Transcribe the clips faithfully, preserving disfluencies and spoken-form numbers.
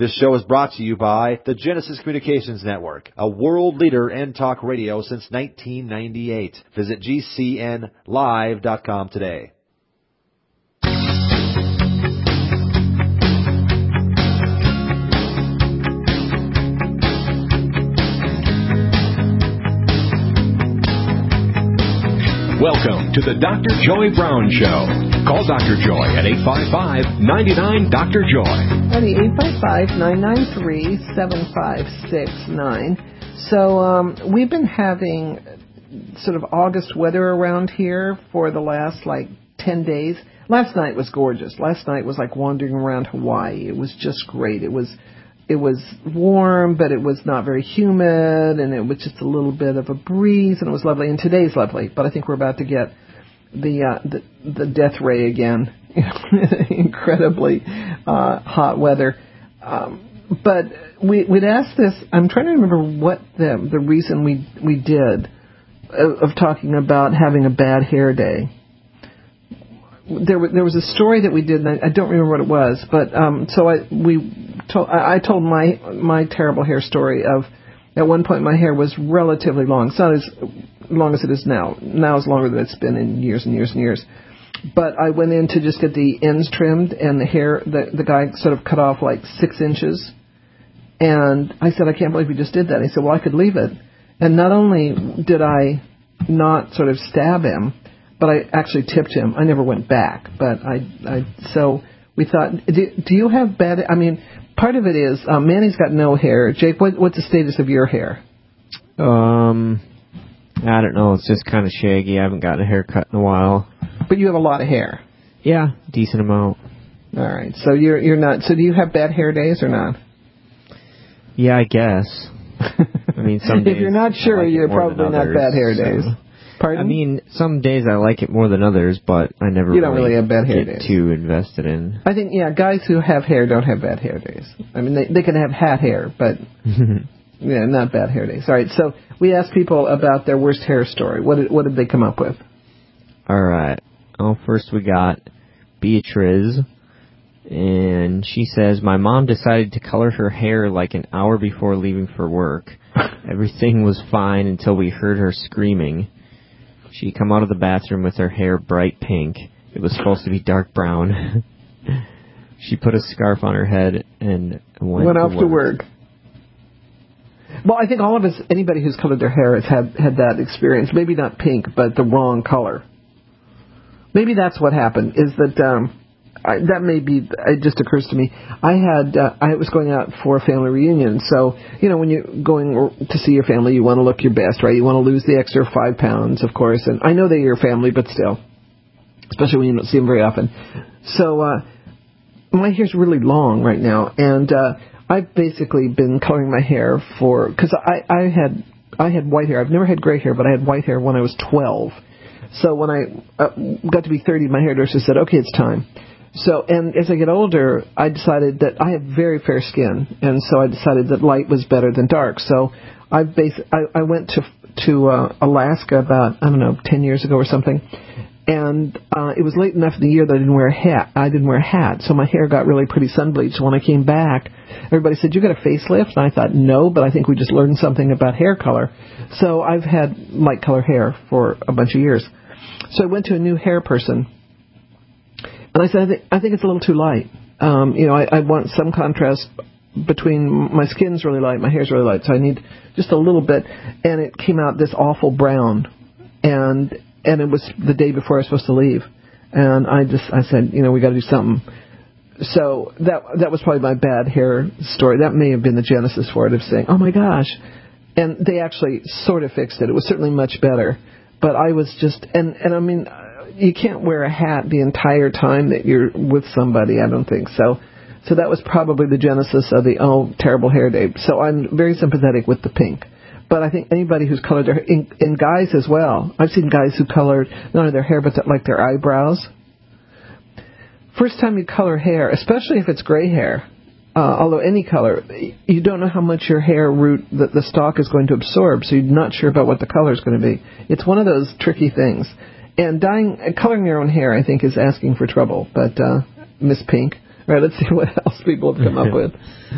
This show is brought to you by the Genesis Communications Network, a world leader in talk radio since nineteen ninety-eight. Visit G C N live dot com today. Welcome to the Doctor Joy Brown Show. Call Doctor Joy at eight five five, nine nine, Doctor Joy. At eight five five, nine nine three, seven five six nine. So um, we've been having sort of August weather around here for the last, like, ten days. Last night was gorgeous. Last night was like wandering around Hawaii. It was just great. It was... It was warm, but it was not very humid, and it was just a little bit of a breeze, and it was lovely. And today's lovely, but I think we're about to get the uh, the, the death ray again. Incredibly uh, hot weather. Um, but we, we'd asked this. I'm trying to remember what the the reason we we did of, of talking about having a bad hair day. There was, there was a story that we did, and I, I don't remember what it was, but um, so I we told I, I told my my terrible hair story of at one point my hair was relatively long. It's not as long as it is now. Now it's longer than it's been in years and years and years. But I went in to just get the ends trimmed, and the hair the the guy sort of cut off like six inches, and I said, I can't believe we just did that. And he said, well, I could leave it, and not only did I not sort of stab him, but I actually tipped him. I never went back. But I, I so we thought, do, do you have bad, I mean, part of it is, um, Manny's got no hair. Jake, what, what's the status of your hair? Um, I don't know. It's just kind of shaggy. I haven't gotten a haircut in a while. But you have a lot of hair. Yeah, decent amount. All right. So you're you're not, so do you have bad hair days or not? Yeah, I guess. I mean, some days. If you're not sure, like you're probably not others, bad hair days. So. Pardon? I mean, some days I like it more than others, but I never you don't really, really have bad hair get days. too invested in. I think, yeah, guys who have hair don't have bad hair days. I mean, they, they can have hat hair, but yeah, not bad hair days. All right, so we asked people about their worst hair story. What did, what did they come up with? All right. Well, first we got Beatriz, and she says, my mom decided to color her hair like an hour before leaving for work. Everything was fine until we heard her screaming. She come out of the bathroom with her hair bright pink. It was supposed to be dark brown. She put a scarf on her head and went, went to off work. to work. Well, I think all of us, anybody who's colored their hair has had, had that experience. Maybe not pink, but the wrong color. Maybe that's what happened, is that... Um, I, that may be, it just occurs to me, I had, uh, I was going out for a family reunion, so, you know, when you're going to see your family, you want to look your best, right? You want to lose the extra five pounds, of course, and I know they're your family, but still, especially when you don't see them very often. So, uh, my hair's really long right now, and, uh, I've basically been coloring my hair for, because I, I had, I had white hair. I've never had gray hair, but I had white hair when I was twelve. So when I uh, got to be thirty, my hairdresser said, okay, it's time. So, and as I get older, I decided that I have very fair skin, and so I decided that light was better than dark. So I bas- I, I went to to uh, Alaska about, I don't know, ten years ago or something, and uh, it was late enough in the year that I didn't wear a hat. I didn't wear a hat, so my hair got really pretty sun-bleached. So when I came back, everybody said, you got a facelift? And I thought, no, but I think we just learned something about hair color. So I've had light color hair for a bunch of years. So I went to a new hair person. And I said, I think, I think it's a little too light. Um, you know, I, I want some contrast between my skin's really light, my hair's really light, so I need just a little bit. And it came out this awful brown. And and it was the day before I was supposed to leave. And I just, I said, you know, we got to do something. So that that was probably my bad hair story. That may have been the genesis for it, of saying, oh my gosh. And they actually sort of fixed it. It was certainly much better. But I was just, and, and I mean, you can't wear a hat the entire time that you're with somebody, I don't think so. So that was probably the genesis of the, oh, terrible hair day. So I'm very sympathetic with the pink. But I think anybody who's colored their hair, and, and guys as well. I've seen guys who colored not only their hair, but like their eyebrows. First time you color hair, especially if it's gray hair, uh, although any color, you don't know how much your hair root, the, the stalk is going to absorb, so you're not sure about what the color is going to be. It's one of those tricky things. And dyeing, coloring your own hair, I think, is asking for trouble. But uh, Miss Pink, right, let's see what else people have come up with.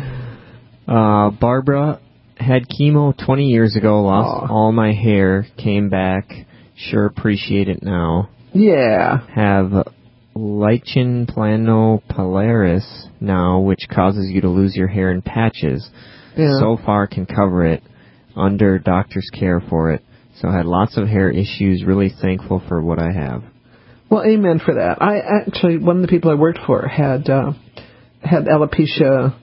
Uh, Barbara had chemo twenty years ago, lost Aww. all my hair, came back, sure appreciate it now. Yeah. Have lichen planopilaris now, which causes you to lose your hair in patches. Yeah. So far can cover it, under doctor's care for it. So had lots of hair issues, really thankful for what I have. Well, amen for that. I actually, one of the people I worked for had uh, had alopecia.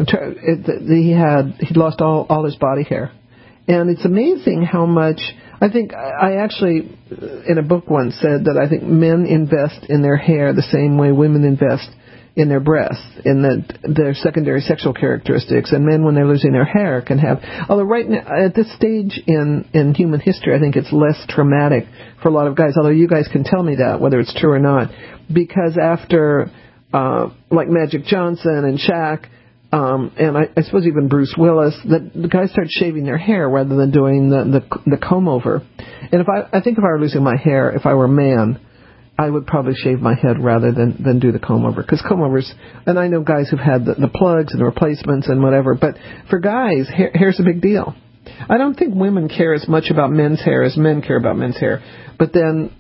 He had he lost all, all his body hair. And it's amazing how much, I think, I actually, in a book once said that I think men invest in their hair the same way women invest in their breasts, in that their secondary sexual characteristics. And men, when they're losing their hair, can have, although right now, at this stage in, in human history, I think it's less traumatic for a lot of guys, although you guys can tell me that, whether it's true or not, because after, uh, like Magic Johnson and Shaq, Um, and I, I suppose even Bruce Willis, that the guys start shaving their hair rather than doing the, the, the comb over. And if I, I think if I were losing my hair, if I were a man, I would probably shave my head rather than, than do the comb over. Because comb overs, and I know guys who've had the, the plugs and the replacements and whatever, but for guys, hair, hair's a big deal. I don't think women care as much about men's hair as men care about men's hair. But then,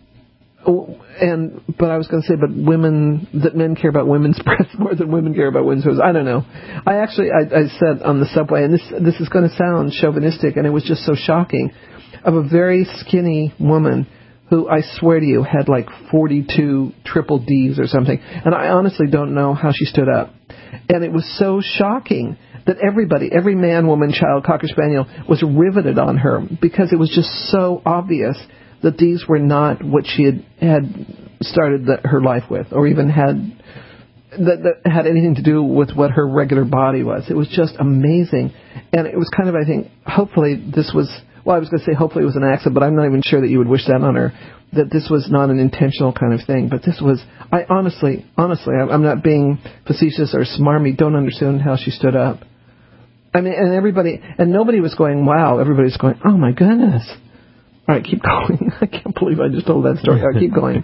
and but I was going to say, but women, that men care about women's breasts more than women care about women's breasts. I don't know. I actually, I, I said on the subway, and this this is going to sound chauvinistic, and it was just so shocking, of a very skinny woman who I swear to you had like forty-two triple D's or something, and I honestly don't know how she stood up. And it was so shocking that everybody, every man, woman, child, Cocker Spaniel, was riveted on her because it was just so obvious that these were not what she had, had started the, her life with, or even had that, that had anything to do with what her regular body was. It was just amazing. And it was kind of, I think, hopefully this was, well, I was going to say hopefully it was an accident, but I'm not even sure that you would wish that on her, that this was not an intentional kind of thing. But this was, I honestly, honestly, I'm not being facetious or smarmy, don't understand how she stood up. I mean, and everybody, and nobody was going, wow, everybody's going, oh my goodness. All right, keep going. I can't believe I just told that story. All right, keep going.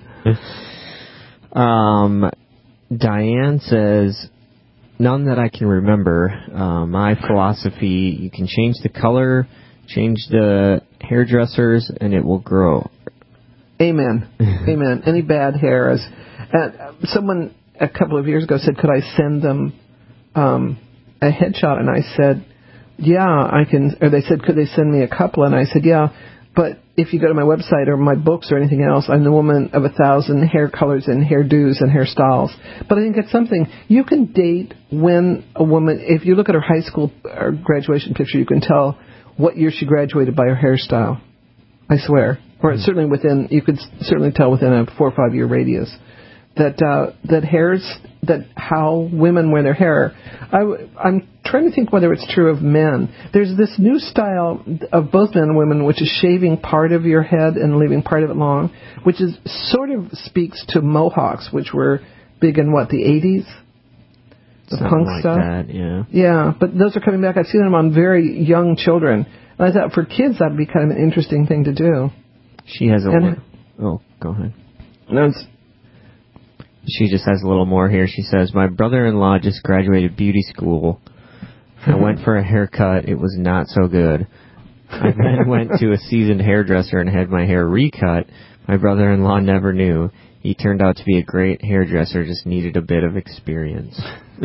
um, Diane says, none that I can remember. Uh, my philosophy, you can change the color, change the hairdressers, and it will grow. Amen. Amen. Any bad hair. Is, uh, someone a couple of years ago said, could I send them um, a headshot? And I said, yeah, I can. Or they said, could they send me a couple? And I said, yeah. But if you go to my website or my books or anything else, I'm the woman of a thousand hair colors and hairdos and hairstyles. But I think it's something you can date when a woman, if you look at her high school or graduation picture, you can tell what year she graduated by her hairstyle. I swear. Or mm-hmm. certainly within, you could certainly tell within a four or five year radius. That uh, that hairs, that how women wear their hair. I, I'm trying to think whether it's true of men. There's this new style of both men and women, which is shaving part of your head and leaving part of it long, which is sort of speaks to mohawks, which were big in what, the eighties? The Something punk like stuff. That, yeah. Yeah, but those are coming back. I've seen them on very young children. And I thought for kids that'd be kind of an interesting thing to do. She has a. And, li- oh, go ahead. No, it's. She just has a little more here. She says, my brother-in-law just graduated beauty school. I went for a haircut. It was not so good. I then went to a seasoned hairdresser and had my hair recut. My brother-in-law never knew. He turned out to be a great hairdresser, just needed a bit of experience.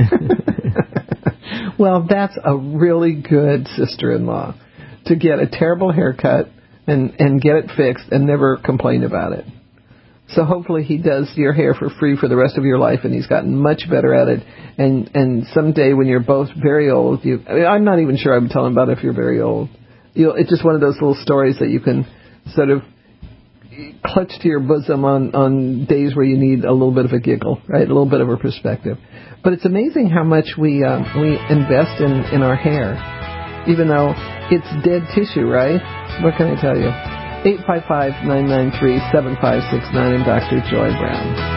Well, that's a really good sister-in-law, to get a terrible haircut and, and get it fixed and never complain about it. So hopefully he does your hair for free for the rest of your life, and he's gotten much better at it. And and someday when you're both very old, you I mean, I'm not even sure I would tell him about it if you're very old. You'll, it's just one of those little stories that you can sort of clutch to your bosom on, on days where you need a little bit of a giggle, right? A little bit of a perspective. But it's amazing how much we uh, we invest in, in our hair, even though it's dead tissue, right? What can I tell you? eight five five, nine nine three, seven five six nine and Doctor Joy Brown.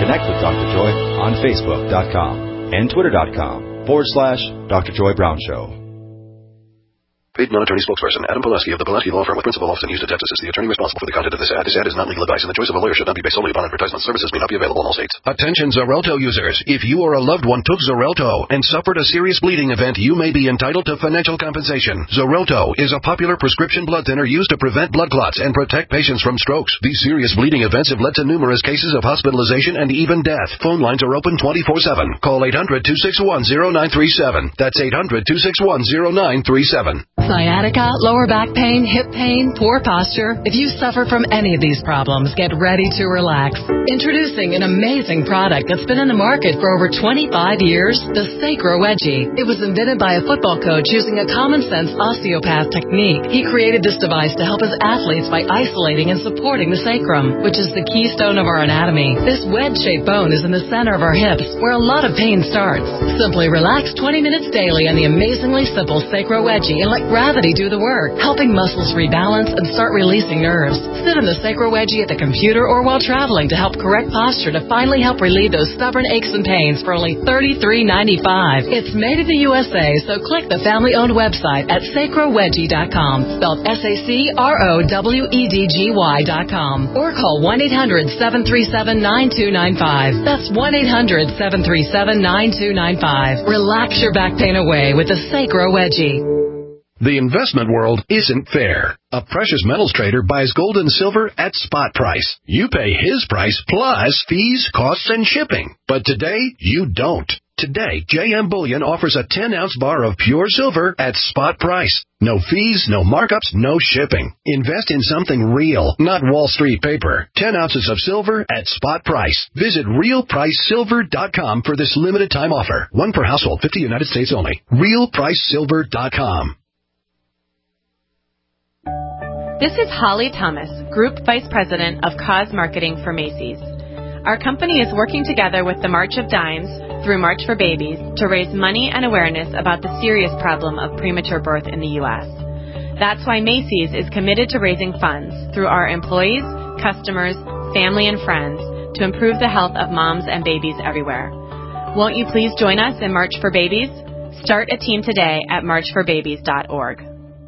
Connect with Doctor Joy on Facebook dot com and Twitter dot com forward slash Doctor Joy Brown Show. Paid non-attorney spokesperson Adam Pileski of the Pileski Law Firm with principal office in Houston, Texas is the attorney responsible for the content of this ad. This ad is not legal advice, and the choice of a lawyer should not be based solely upon advertisement. Services may not be available in all states. Attention Xarelto users. If you or a loved one took Xarelto and suffered a serious bleeding event, you may be entitled to financial compensation. Xarelto is a popular prescription blood thinner used to prevent blood clots and protect patients from strokes. These serious bleeding events have led to numerous cases of hospitalization and even death. Phone lines are open twenty-four seven. Call eight hundred, two six one, zero nine three seven. That's eight hundred, two six one, zero nine three seven. Sciatica, lower back pain, hip pain, poor posture. If you suffer from any of these problems, get ready to relax. Introducing an amazing product that's been in the market for over twenty-five years, the Sacro Wedgie. It was invented by a football coach using a common-sense osteopath technique. He created this device to help his athletes by isolating and supporting the sacrum, which is the keystone of our anatomy. This wedge-shaped bone is in the center of our hips, where a lot of pain starts. Simply relax twenty minutes daily on the amazingly simple Sacro Wedgie and let gravity do the work, helping muscles rebalance and start releasing nerves. Sit in the Sacro Wedgie at the computer or while traveling to help correct posture to finally help relieve those stubborn aches and pains for only thirty-three ninety-five. It's made in the U S A, so click the family-owned website at sacro wedgie dot com, spelled S A C R O W E D G Y dot com, or call one eight hundred, seven three seven, nine two nine five. That's one eight hundred, seven three seven, nine two nine five. Relax your back pain away with the Sacro Wedgie. The investment world isn't fair. A precious metals trader buys gold and silver at spot price. You pay his price plus fees, costs, and shipping. But today, you don't. Today, J M Bullion offers a ten-ounce bar of pure silver at spot price. No fees, no markups, no shipping. Invest in something real, not Wall Street paper. ten ounces of silver at spot price. Visit real price silver dot com for this limited time offer. One per household, fifty United States only. real price silver dot com. This is Holly Thomas, Group Vice President of Cause Marketing for Macy's. Our company is working together with the March of Dimes through March for Babies to raise money and awareness about the serious problem of premature birth in the U S. That's why Macy's is committed to raising funds through our employees, customers, family, and friends to improve the health of moms and babies everywhere. Won't you please join us in March for Babies? Start a team today at march for babies dot org.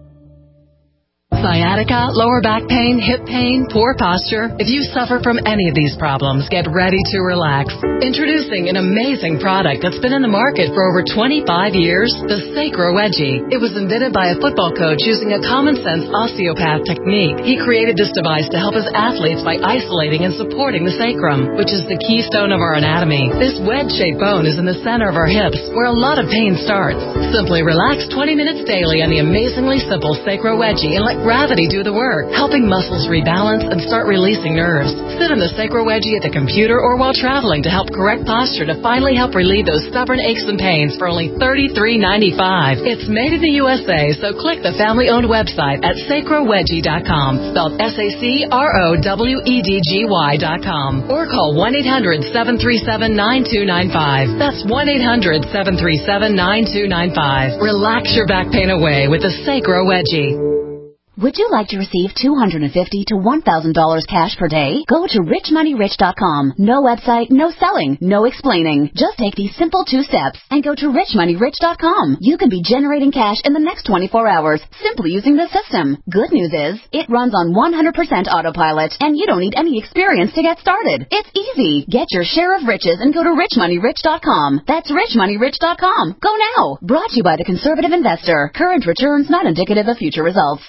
Sciatica, lower back pain, hip pain, poor posture. If you suffer from any of these problems, get ready to relax. Introducing an amazing product that's been in the market for over twenty-five years, the Sacro Wedgie. It was invented by a football coach using a common-sense osteopath technique. He created this device to help his athletes by isolating and supporting the sacrum, which is the keystone of our anatomy. This wedge-shaped bone is in the center of our hips, where a lot of pain starts. Simply relax twenty minutes daily on the amazingly simple Sacro Wedgie and let gravity do the work, helping muscles rebalance and start releasing nerves. Sit in the Sacro Wedgie at the computer or while traveling to help correct posture to finally help relieve those stubborn aches and pains for only thirty-three ninety-five. It's made in the U S A, so click the family-owned website at sacro wedgie dot com, spelled S A C R O W E D G Y dot com, or call one eight hundred, seven three seven, nine two nine five. That's one eight hundred, seven three seven, nine two nine five. Relax your back pain away with the Sacro Wedgie. Would you like to receive two hundred fifty to one thousand dollars cash per day? Go to rich money rich dot com. No website, no selling, no explaining. Just take these simple two steps and go to rich money rich dot com. You can be generating cash in the next twenty-four hours simply using the system. Good news is, it runs on one hundred percent autopilot and you don't need any experience to get started. It's easy. Get your share of riches and go to rich money rich dot com. That's rich money rich dot com. Go now. Brought to you by the Conservative Investor. Current returns not indicative of future results.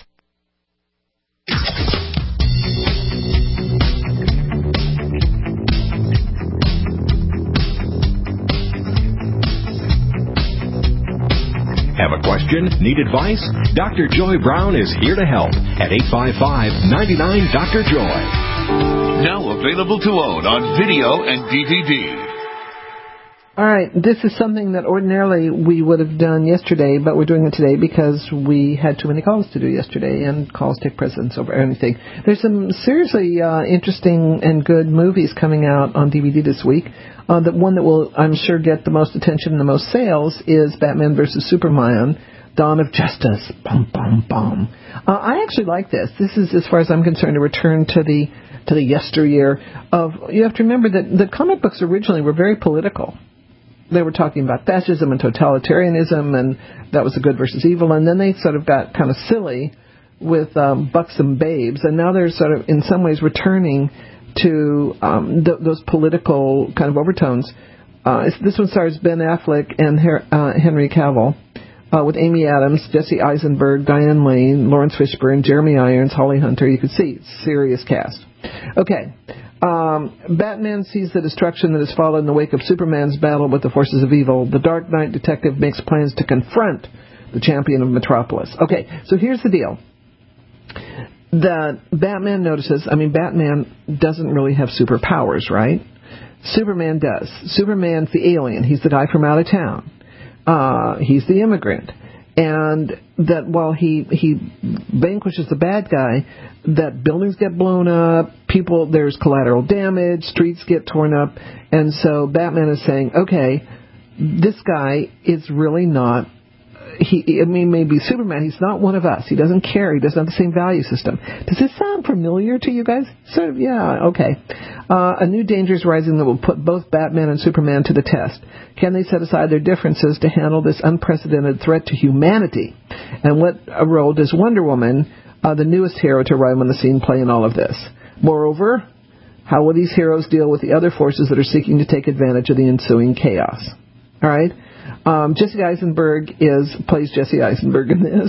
Have a question? Need advice? Doctor Joy Brown is here to help at eight five five, nine nine, Doctor Joy. Now available to own on video and D V D. All right, this is something that ordinarily we would have done yesterday, but we're doing it today because we had too many calls to do yesterday, and calls take precedence over anything. There's some seriously uh, interesting and good movies coming out on D V D this week. Uh, the one that will, I'm sure, get the most attention and the most sales is Batman versus Superman, Dawn of Justice. Bum, bum, bum. Uh, I actually like this. This is, as far as I'm concerned, a return to the to the yesteryear of, you have to remember that the comic books originally were very political. They were talking about fascism and totalitarianism, and that was the good versus evil, and then they sort of got kind of silly with um, buxom babes, and now they're sort of, in some ways, returning to um, th- those political kind of overtones. Uh, this one stars Ben Affleck and Her- uh, Henry Cavill, uh, with Amy Adams, Jesse Eisenberg, Diane Lane, Lawrence Fishburne, Jeremy Irons, Holly Hunter. You can see, serious cast. Okay. Um, Batman sees the destruction that has followed in the wake of Superman's battle with the forces of evil. The Dark Knight detective makes plans to confront the champion of Metropolis. Okay, so here's the deal. The Batman notices, I mean, Batman doesn't really have superpowers, right? Superman does. Superman's the alien. He's the guy from out of town. Uh, he's the immigrant. And that while he he vanquishes the bad guy, that buildings get blown up, people, there's collateral damage, streets get torn up, and so Batman is saying, okay, this guy is really not, he, I mean, maybe Superman, he's not one of us. He doesn't care. He doesn't have the same value system. Does this sound familiar to you guys? Sort of, yeah, okay. Uh, a new danger is rising that will put both Batman and Superman to the test. Can they set aside their differences to handle this unprecedented threat to humanity? And what a role does Wonder Woman, uh, the newest hero to arrive on the scene, play in all of this? Moreover, how will these heroes deal with the other forces that are seeking to take advantage of the ensuing chaos? All right? Um, Jesse Eisenberg is plays Jesse Eisenberg in this.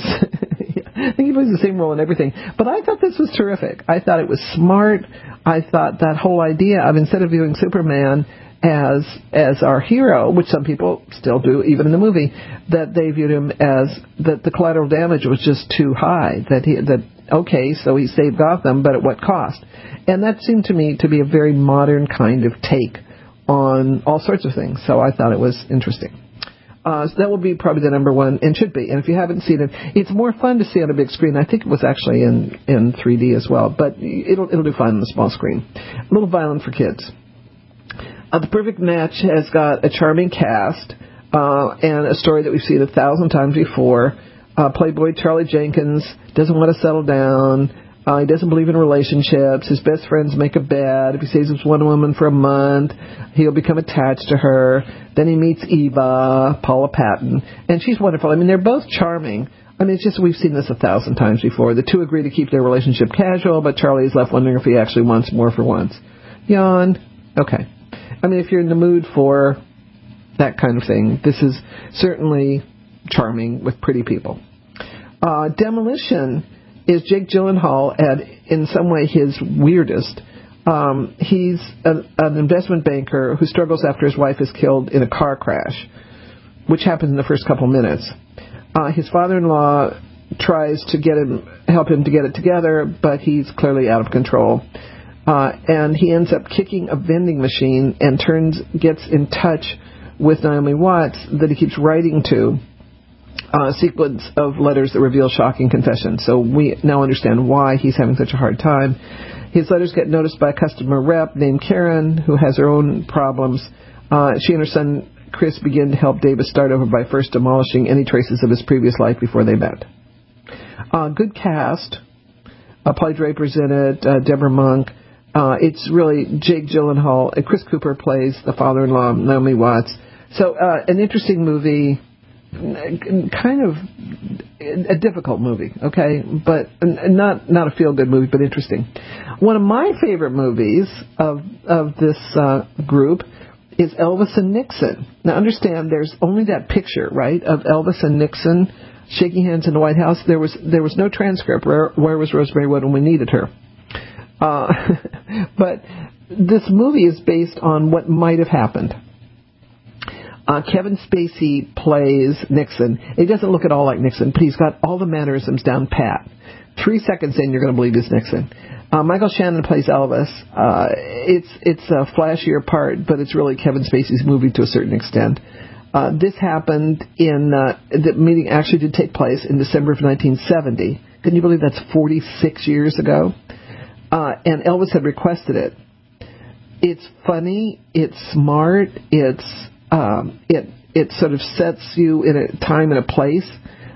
I think he plays the same role in everything. But I thought this was terrific. I thought it was smart. I thought that whole idea of, instead of viewing Superman as as our hero, which some people still do, even in the movie, that they viewed him as that the collateral damage was just too high. That he that okay, so he saved Gotham, but at what cost? And that seemed to me to be a very modern kind of take on all sorts of things. So I thought it was interesting. Uh, so that will be probably the number one, and should be. And if you haven't seen it, it's more fun to see on a big screen. I think it was actually in, in three D as well, but it'll it'll do fine on the small screen. A little violent for kids. Uh, The Perfect Match has got a charming cast uh, and a story that we've seen a thousand times before. Uh, Playboy Charlie Jenkins doesn't want to settle down. Uh, he doesn't believe in relationships. His best friends make a bet. If he stays with one woman for a month, he'll become attached to her. Then he meets Eva, Paula Patton, and she's wonderful. I mean, they're both charming. I mean, it's just we've seen this a thousand times before. The two agree to keep their relationship casual, but Charlie is left wondering if he actually wants more for once. Yawn. Okay. I mean, if you're in the mood for that kind of thing, this is certainly charming with pretty people. Uh, Demolition is Jake Gyllenhaal at, in some way, his weirdest. Um, he's a, an investment banker who struggles after his wife is killed in a car crash, which happens in the first couple minutes. Uh, his father-in-law tries to get him, help him to get it together, but he's clearly out of control. Uh, and he ends up kicking a vending machine and turns, gets in touch with Naomi Watts that he keeps writing to. A sequence of letters that reveal shocking confessions. So we now understand why he's having such a hard time. His letters get noticed by a customer rep named Karen, who has her own problems. Uh, she and her son Chris begin to help Davis start over by first demolishing any traces of his previous life before they met. Uh, good cast. Uh, Polly Draper's in it. Uh, Deborah Monk. Uh, it's really Jake Gyllenhaal. Uh, Chris Cooper plays the father-in-law, Naomi Watts. So uh, an interesting movie. Kind of a difficult movie, okay, but not not a feel-good movie, but interesting. One of my favorite movies of of this uh, group is Elvis and Nixon. Now, understand, there's only that picture, right, of Elvis and Nixon shaking hands in the White House. There was there was no transcript. Where where was Rosemary Wood when we needed her? Uh, but this movie is based on what might have happened. Uh, Kevin Spacey plays Nixon. He doesn't look at all like Nixon, but he's got all the mannerisms down pat. Three seconds in, you're going to believe he's Nixon. Uh, Michael Shannon plays Elvis. Uh, it's it's a flashier part, but it's really Kevin Spacey's movie to a certain extent. Uh, this happened in, uh, the meeting actually did take place in December of nineteen seventy. Can you believe that's forty-six years ago? Uh, and Elvis had requested it. It's funny. It's smart. It's... Um, it it sort of sets you in a time and a place.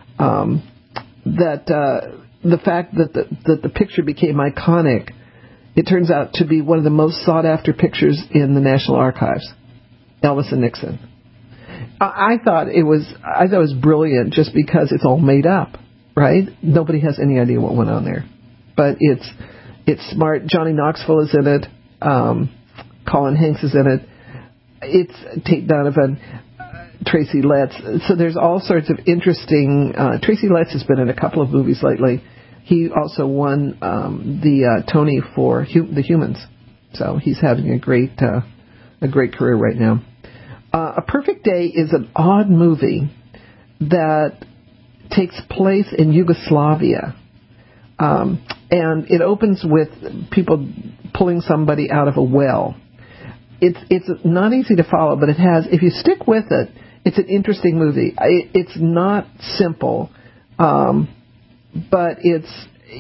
Um, that uh, the fact that the, that the picture became iconic it turns out to be one of the most sought-after pictures in the National Archives, Elvis and Nixon. I, I thought it was I thought it was brilliant just because it's all made up, right? Nobody has any idea what went on there, but it's it's smart. Johnny Knoxville is in it. Um, Colin Hanks is in it. It's Tate Donovan, uh, Tracy Letts. So there's all sorts of interesting. Uh, Tracy Letts has been in a couple of movies lately. He also won um, the uh, Tony for hu- The Humans, so he's having a great uh, a great career right now. Uh, A Perfect Day is an odd movie that takes place in Yugoslavia, um, and it opens with people pulling somebody out of a well. It's it's not easy to follow, but it has. If you stick with it, it's an interesting movie. It, it's not simple. Um, But it's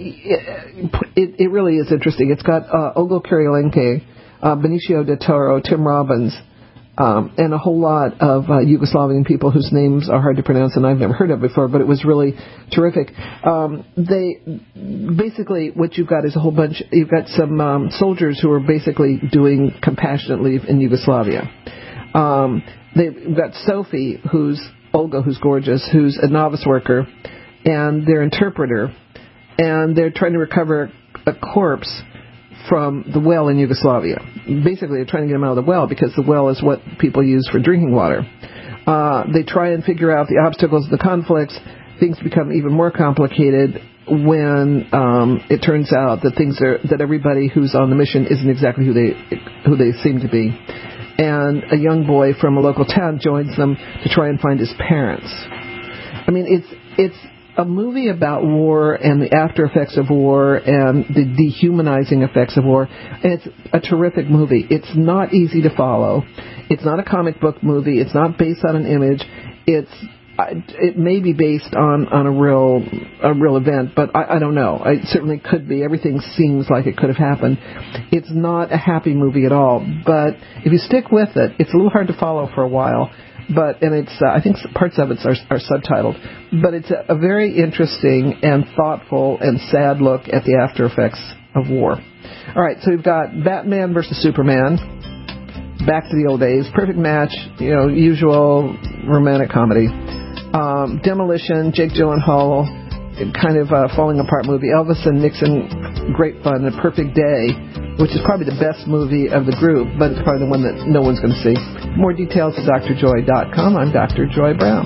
it, it really is interesting. It's got uh, Ogo Kuryalenke, uh, Benicio del Toro, Tim Robbins, um, and a whole lot of uh, Yugoslavian people whose names are hard to pronounce and I've never heard of before. But it was really terrific. Um, they basically what you've got is a whole bunch. You've got some um, soldiers who are basically doing compassionate leave in Yugoslavia. Um, they've got Sophie, who's Olga, who's gorgeous, who's a novice worker, and their interpreter, and they're trying to recover a corpse from the well in Yugoslavia. Basically, they're trying to get him out of the well because the well is what people use for drinking water. Uh, they try and figure out the obstacles, the conflicts. Things become even more complicated when um, it turns out that things are that everybody who's on the mission isn't exactly who they who they seem to be. And a young boy from a local town joins them to try and find his parents. I mean, it's it's. a movie about war and the after effects of war and the dehumanizing effects of war. And it's a terrific movie. It's not easy to follow. It's not a comic book movie. It's not based on an image. It's it may be based on, on a real a real event, but I, I don't know. It certainly could be. Everything seems like it could have happened. It's not a happy movie at all. But if you stick with it, it's a little hard to follow for a while. But and it's uh, I think parts of it are, are subtitled, but it's a, a very interesting and thoughtful and sad look at the after effects of war. All right, so we've got Batman versus Superman, back to the old days, perfect match, you know, usual romantic comedy. Um, Demolition, Jake Gyllenhaal, kind of uh, falling apart movie. Elvis and Nixon, great fun. A Perfect Day, which is probably the best movie of the group, but it's probably the one that no one's going to see. More details at D R joy dot com. I'm Doctor Joy Brown.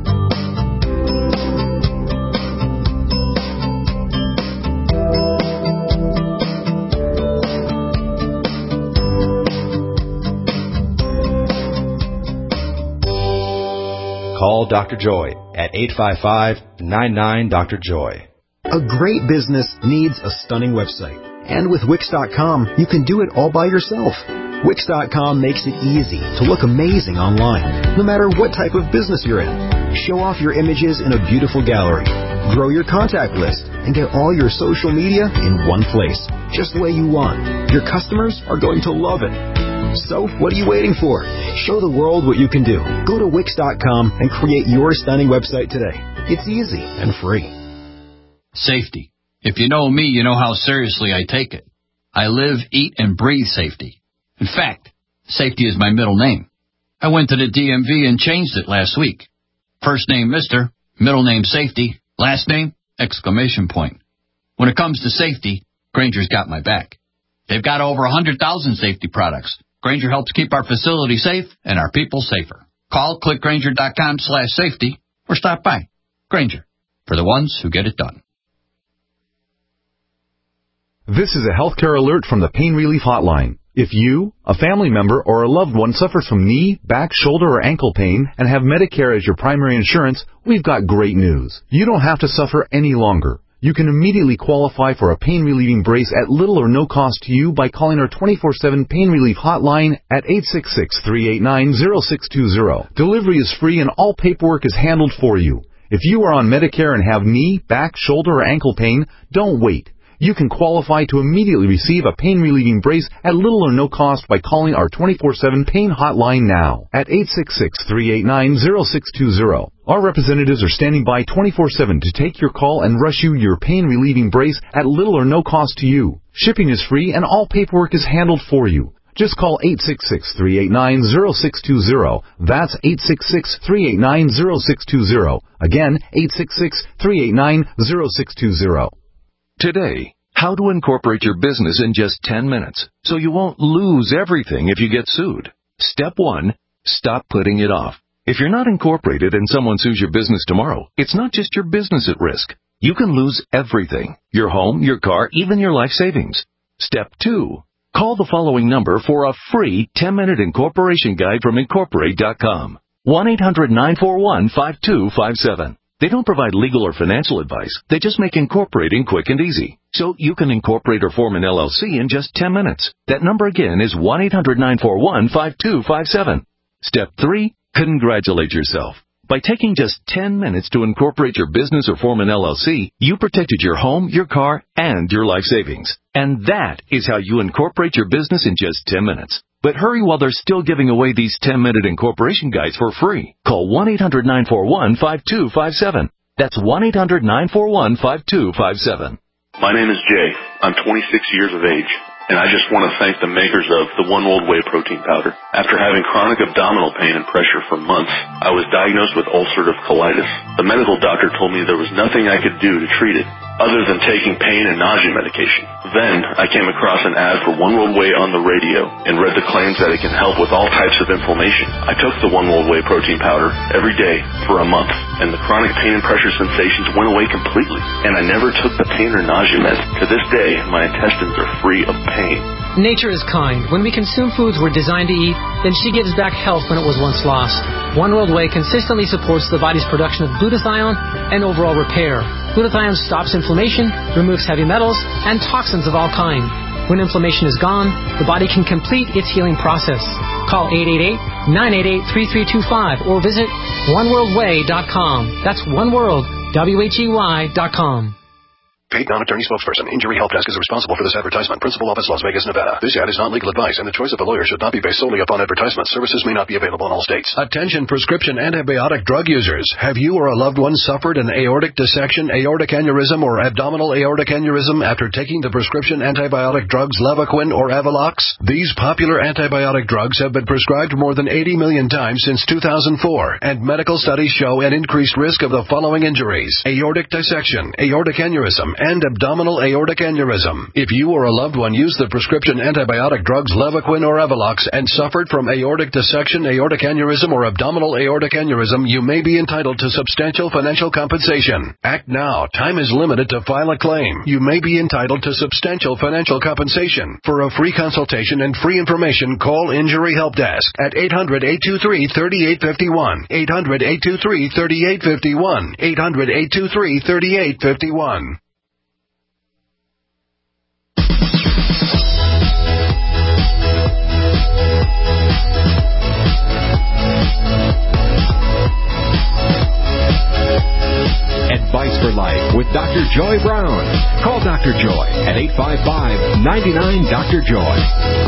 Call Doctor Joy at eight five five, nine nine, Doctor Joy. A great business needs a stunning website. And with Wix dot com, you can do it all by yourself. Wix dot com makes it easy to look amazing online, no matter what type of business you're in. Show off your images in a beautiful gallery. Grow your contact list and get all your social media in one place, just the way you want. Your customers are going to love it. So, what are you waiting for? Show the world what you can do. Go to Wix dot com and create your stunning website today. It's easy and free. Safety. If you know me, you know how seriously I take it. I live, eat, and breathe safety. In fact, safety is my middle name. I went to the D M V and changed it last week. First name Mister, middle name Safety, last name exclamation point. When it comes to safety, Grainger's got my back. They've got over one hundred thousand safety products. Grainger helps keep our facility safe and our people safer. Call click Grainger dot com slash safety or stop by. Grainger, for the ones who get it done. This is a healthcare alert from the Pain Relief Hotline. If you, a family member, or a loved one suffers from knee, back, shoulder, or ankle pain and have Medicare as your primary insurance, we've got great news. You don't have to suffer any longer. You can immediately qualify for a pain-relieving brace at little or no cost to you by calling our twenty-four seven Pain Relief Hotline at eight six six, three eight nine, zero six two zero. Delivery is free and all paperwork is handled for you. If you are on Medicare and have knee, back, shoulder, or ankle pain, don't wait. You can qualify to immediately receive a pain-relieving brace at little or no cost by calling our twenty-four seven Pain Hotline now at eight six six, three eight nine, zero six two zero. Our representatives are standing by twenty-four seven to take your call and rush you your pain-relieving brace at little or no cost to you. Shipping is free and all paperwork is handled for you. Just call eight six six, three eight nine, zero six two zero. That's eight six six, three eight nine, zero six two zero. Again, eight six six, three eight nine, zero six two zero. Today, how to incorporate your business in just ten minutes so you won't lose everything if you get sued. Step one, stop putting it off. If you're not incorporated and someone sues your business tomorrow, it's not just your business at risk. You can lose everything, your home, your car, even your life savings. Step two, call the following number for a free ten-minute incorporation guide from Incorporate dot com. one eight hundred, nine four one, five two five seven. They don't provide legal or financial advice. They just make incorporating quick and easy. So you can incorporate or form an L L C in just ten minutes. That number again is one eight hundred, nine four one, five two five seven. Step three, congratulate yourself. By taking just ten minutes to incorporate your business or form an L L C, you protected your home, your car, and your life savings. And that is how you incorporate your business in just ten minutes. But hurry while they're still giving away these ten-minute incorporation guides for free. Call one eight hundred, nine four one, five two five seven. That's one eight hundred, nine four one, five two five seven. My name is Jay. I'm twenty-six years of age, and I just want to thank the makers of the One World Whey protein powder. After having chronic abdominal pain and pressure for months, I was diagnosed with ulcerative colitis. The medical doctor told me there was nothing I could do to treat it other than taking pain and nausea medication. Then I came across an ad for One World Whey on the radio and read the claims that it can help with all types of inflammation. I took the One World Whey protein powder every day for a month, and the chronic pain and pressure sensations went away completely, and I never took the pain or nausea meds. To this day, my intestines are free of pain. Nature is kind. When we consume foods we're designed to eat, then she gives back health when it was once lost. One World Whey consistently supports the body's production of glutathione and overall repair. Glutathione stops inflammation, removes heavy metals, and toxins of all kinds. When inflammation is gone, the body can complete its healing process. Call eight eight eight, nine eight eight, three three two five or visit one world whey dot com. That's one world, W H E Y dot com. Paid non-attorney spokesperson. Injury Help Desk is responsible for this advertisement. Principal office, Las Vegas, Nevada. This ad is not legal advice, and the choice of a lawyer should not be based solely upon advertisement. Services may not be available in all states. Attention prescription antibiotic drug users. Have you or a loved one suffered an aortic dissection, aortic aneurysm, or abdominal aortic aneurysm after taking the prescription antibiotic drugs Levaquin or Avelox? These popular antibiotic drugs have been prescribed more than eighty million times since two thousand four, and medical studies show an increased risk of the following injuries: aortic dissection, aortic aneurysm, and abdominal aortic aneurysm. If you or a loved one used the prescription antibiotic drugs Levaquin or Avelox and suffered from aortic dissection, aortic aneurysm, or abdominal aortic aneurysm, you may be entitled to substantial financial compensation. Act now. Time is limited to file a claim. You may be entitled to substantial financial compensation. For a free consultation and free information, call Injury Help Desk at eight hundred, eight two three, three eight five one, eight hundred, eight two three, three eight five one, eight hundred, eight two three, three eight five one. Advice for Life with Doctor Joy Brown. Call Doctor Joy at eight five five, nine nine, Doctor Joy.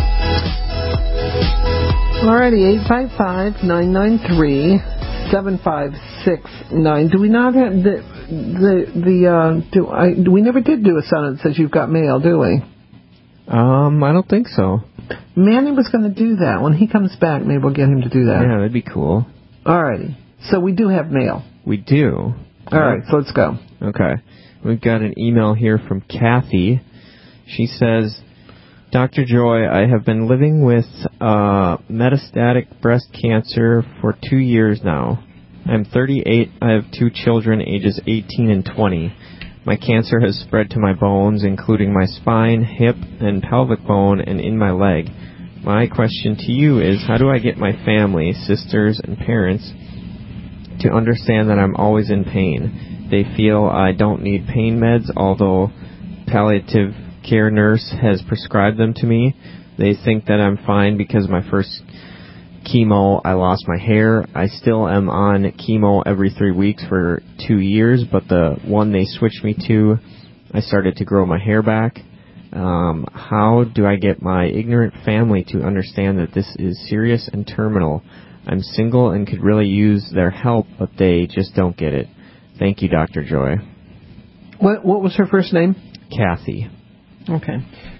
Alrighty, eight five five, nine nine three, seven five six nine. Do we not have the, the, the, uh, do I, we never did do a sound that says you've got mail, do we? Um, I don't think so. Manny was going to do that. When he comes back, maybe we'll get him to do that. Yeah, that'd be cool. Alrighty. So we do have mail. We do. All right, so let's go. Okay. We've got an email here from Kathy. She says, Doctor Joy, I have been living with uh, metastatic breast cancer for two years now. I'm thirty-eight. I have two children, ages eighteen and twenty. My cancer has spread to my bones, including my spine, hip, and pelvic bone, and in my leg. My question to you is, how do I get my family, sisters, and parents to understand that I'm always in pain? They feel I don't need pain meds, although palliative care nurse has prescribed them to me. They think that I'm fine because my first chemo, I lost my hair. I still am on chemo every three weeks for two years, but the one they switched me to, I started to grow my hair back. Um, how do I get my ignorant family to understand that this is serious and terminal? I'm single and could really use their help, but they just don't get it. Thank you, Doctor Joy. What What was her first name? Kathy. Okay.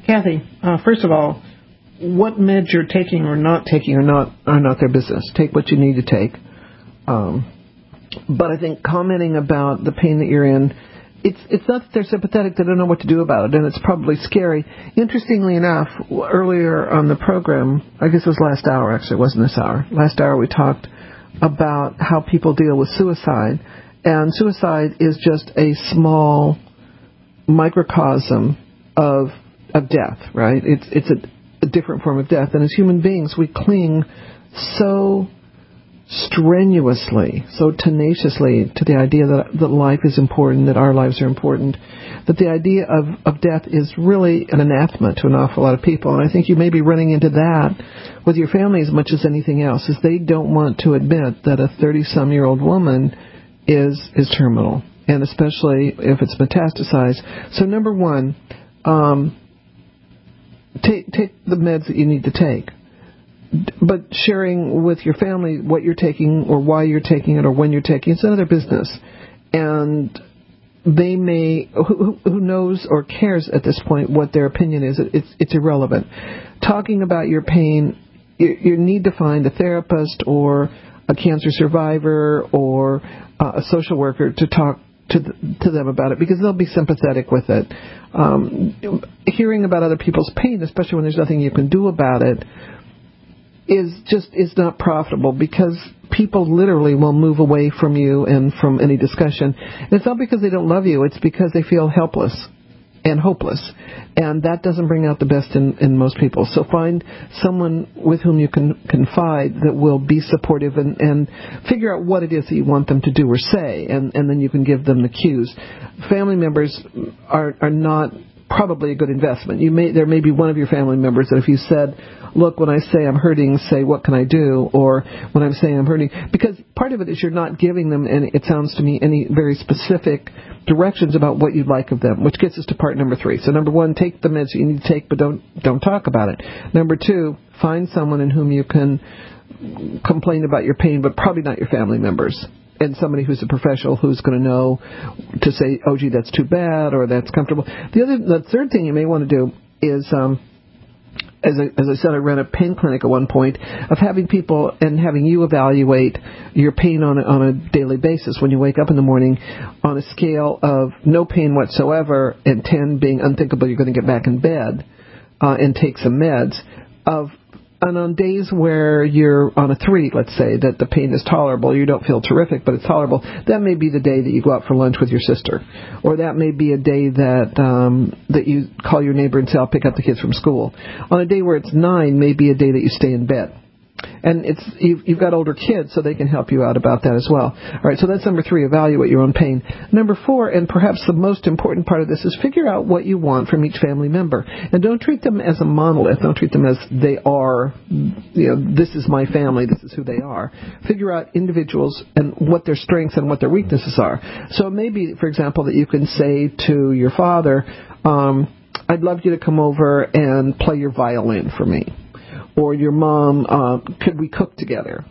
Kathy, uh, first of all, what meds you're taking or not taking are not are not their business. Take what you need to take. Um, but I think commenting about the pain that you're in, it's it's not that they're sympathetic, they don't know what to do about it, and it's probably scary. Interestingly enough, earlier on the program, I guess it was last hour, actually, it wasn't this hour. Last hour we talked about how people deal with suicide, and suicide is just a small microcosm of of death, right? It's it's a, a different form of death, and as human beings, we cling so strenuously, so tenaciously to the idea that, that life is important, that our lives are important, that the idea of, of death is really an anathema to an awful lot of people. And I think you may be running into that with your family as much as anything else, is they don't want to admit that a thirty-some-year-old woman is is terminal, and especially if it's metastasized. So number one, um, take take the meds that you need to take. But sharing with your family what you're taking or why you're taking it or when you're taking it, it's none of their business. And they may, who, who knows or cares at this point what their opinion is, it's, it's irrelevant. Talking about your pain, you, you need to find a therapist or a cancer survivor or uh, a social worker to talk to the, to them about it, because they'll be sympathetic with it. Um, hearing about other people's pain, especially when there's nothing you can do about it, is just is not profitable, because people literally will move away from you and from any discussion. And it's not because they don't love you, it's because they feel helpless and hopeless. And that doesn't bring out the best in, in most people. So find someone with whom you can confide that will be supportive, and, and figure out what it is that you want them to do or say, and, and then you can give them the cues. Family members are, are not probably a good investment. You may there may be one of your family members that if you said, look, when I say I'm hurting, say, what can I do? Or when I'm saying I'm hurting, because part of it is you're not giving them, and it sounds to me, any very specific directions about what you'd like of them, which gets us to part number three. So number one, take the meds you need to take, but don't don't talk about it. Number two, find someone in whom you can complain about your pain, but probably not your family members. And somebody who's a professional who's going to know to say, oh, gee, that's too bad, or that's comfortable. The other, the third thing you may want to do is, um, as I, as I said, I ran a pain clinic at one point, of having people and having you evaluate your pain on a, on a daily basis when you wake up in the morning, on a scale of no pain whatsoever and ten being unthinkable you're going to get back in bed uh, and take some meds, of and on days where you're on a three, let's say, that the pain is tolerable, you don't feel terrific, but it's tolerable, that may be the day that you go out for lunch with your sister. Or that may be a day that um, that you call your neighbor and say, I'll pick up the kids from school. On a day where it's nine, may be a day that you stay in bed. And it's you've, you've got older kids, so they can help you out about that as well. All right, so that's number three, evaluate your own pain. Number four, and perhaps the most important part of this, is figure out what you want from each family member. And don't treat them as a monolith. Don't treat them as they are, you know, this is my family, this is who they are. Figure out individuals and what their strengths and what their weaknesses are. So it may be, for example, that you can say to your father, um, I'd love you to come over and play your violin for me. Or your mom, uh, could we cook together?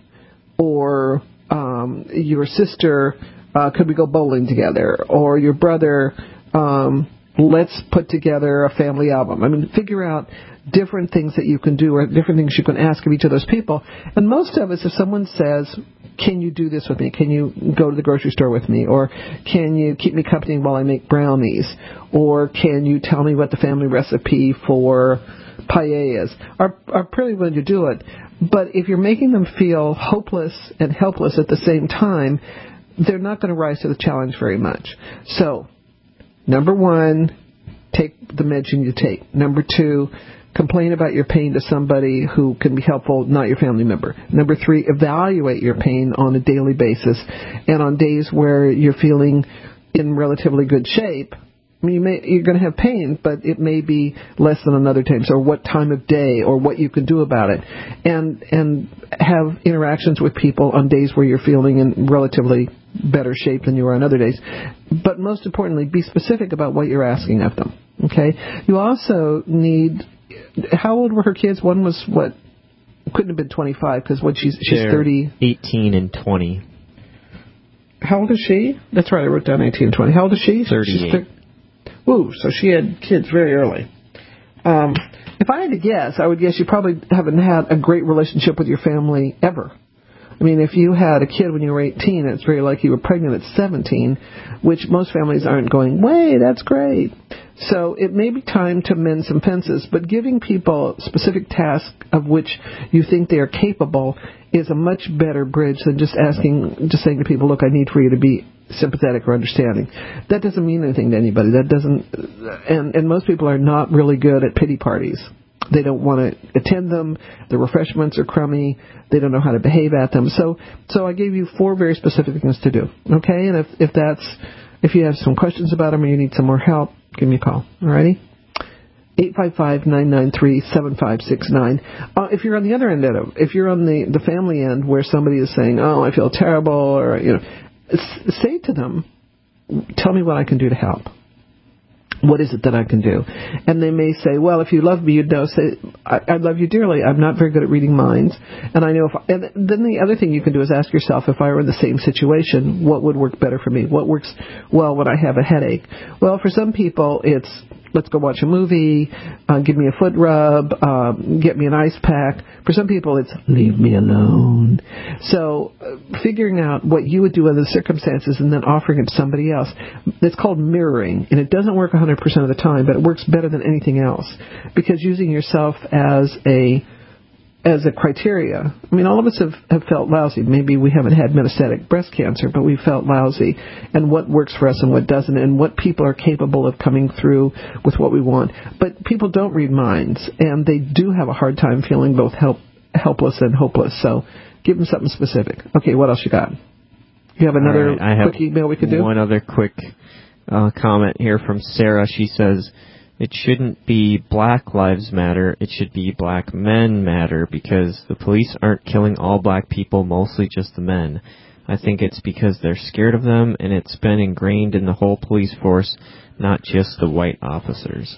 Or um, your sister, uh, could we go bowling together? Or your brother, um, let's put together a family album. I mean, figure out different things that you can do, or different things you can ask of each of those people. And most of us, if someone says, can you do this with me? Can you go to the grocery store with me? Or can you keep me company while I make brownies? Or can you tell me what the family recipe for paellas, are, are pretty willing to do it. But if you're making them feel hopeless and helpless at the same time, they're not going to rise to the challenge very much. So, number one, take the meds you need to take. Number two, complain about your pain to somebody who can be helpful, not your family member. Number three, evaluate your pain on a daily basis. And on days where you're feeling in relatively good shape, I mean, you may, you're going to have pain, but it may be less than another time. So what time of day, or what you can do about it. And and have interactions with people on days where you're feeling in relatively better shape than you are on other days. But most importantly, be specific about what you're asking of them. Okay? You also need, how old were her kids? One was, what, couldn't have been twenty-five, because what she's, she's They're thirty. eighteen and twenty. How old is she? That's right, I wrote down eighteen and twenty. How old is she? thirty-eight. She's thir- Ooh, so she had kids very early. Um, if I had to guess, I would guess you probably haven't had a great relationship with your family ever. I mean, if you had a kid when you were eighteen, it's very likely you were pregnant at seventeen, which most families aren't going, "Way, that's great." So it may be time to mend some fences, but giving people specific tasks of which you think they are capable is a much better bridge than just asking, just saying to people, "Look, I need for you to be sympathetic or understanding." That doesn't mean anything to anybody. That doesn't, and, and most people are not really good at pity parties. They don't want to attend them. The refreshments are crummy. They don't know how to behave at them. So, so I gave you four very specific things to do. Okay, and if if that's if you have some questions about them or you need some more help, give me a call. Alrighty. eight five five, nine nine three, seven five six nine. Uh, if you're on the other end of it, if you're on the, the family end where somebody is saying, "Oh, I feel terrible," or, you know, s- say to them, "Tell me what I can do to help. What is it that I can do?" And they may say, "Well, if you love me, you'd know." Say, I, I love you dearly. I'm not very good at reading minds. And I know if, and then the other thing you can do is ask yourself, if I were in the same situation, what would work better for me? What works well when I have a headache? Well, for some people, it's, let's go watch a movie, uh, give me a foot rub, um, get me an ice pack. For some people, it's leave me alone. So uh, figuring out what you would do under the circumstances and then offering it to somebody else. It's called mirroring, and it doesn't work one hundred percent of the time, but it works better than anything else, because using yourself as a as a criteria. I mean, all of us have, have felt lousy. Maybe we haven't had metastatic breast cancer, but we felt lousy. And what works for us and what doesn't, and what people are capable of coming through with what we want. But people don't read minds, and they do have a hard time feeling both help, helpless and hopeless. So give them something specific. Okay, what else you got? You have another right, I have quick email we could do? One other quick uh, comment here from Sarah. She says, it shouldn't be Black Lives Matter, it should be Black Men Matter, because the police aren't killing all black people, mostly just the men. I think it's because they're scared of them, and it's been ingrained in the whole police force, not just the white officers.